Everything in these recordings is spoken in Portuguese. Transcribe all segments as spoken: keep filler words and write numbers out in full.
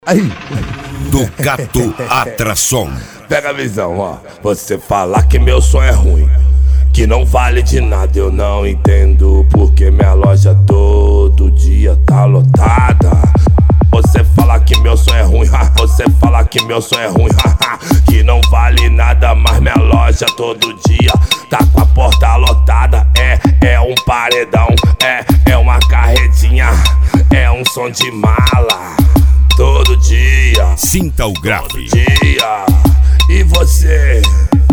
Aí, Ducato Atração. Pega a visão, ó. Você falar que meu som é ruim, que não vale de nada, eu não entendo porque minha loja todo dia tá lotada. Você fala que meu som é ruim, você fala que meu som é ruim, que não vale nada, mas minha loja todo dia tá com a porta lotada. É, é um paredão, é, é uma carretinha, é um som de mala. Todo dia, Sinta o grave. dia. E você?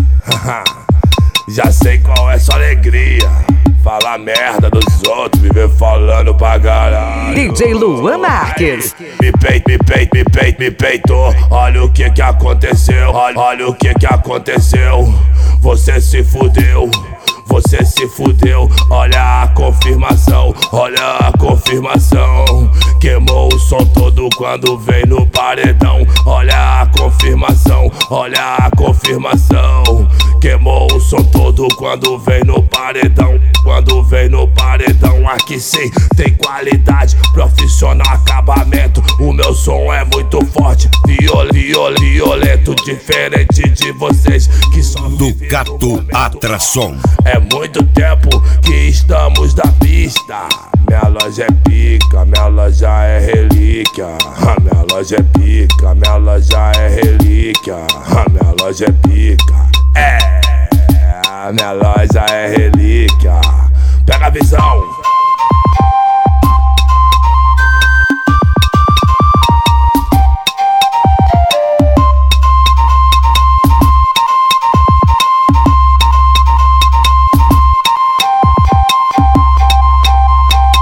Já sei qual é sua alegria. Falar merda dos outros, viver falando pra caralho. D J Luan Marques. Me peito, me peito, me peito, me peitou. Olha o que que aconteceu, olha, olha o que que aconteceu. Você se fudeu, você se fudeu. Olha a confirmação, olha a confirmação. Queimou o som todo quando vem no paredão. Olha a confirmação, olha a confirmação. Queimou o som todo quando vem no paredão. Quando vem no paredão, aqui sim tem qualidade, profissional, acabamento. O meu som é muito forte, viol, viol, violento, diferente de vocês que só Ducato Atração. é muito tempo que estamos na pista. Minha loja é pica, minha loja é relíquia. A minha loja é pica, minha loja é relíquia. A minha loja é pica. É, a minha loja é relíquia. Pega a visão.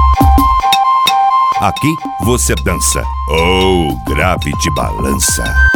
Aqui você dança. Oh, grave de balança.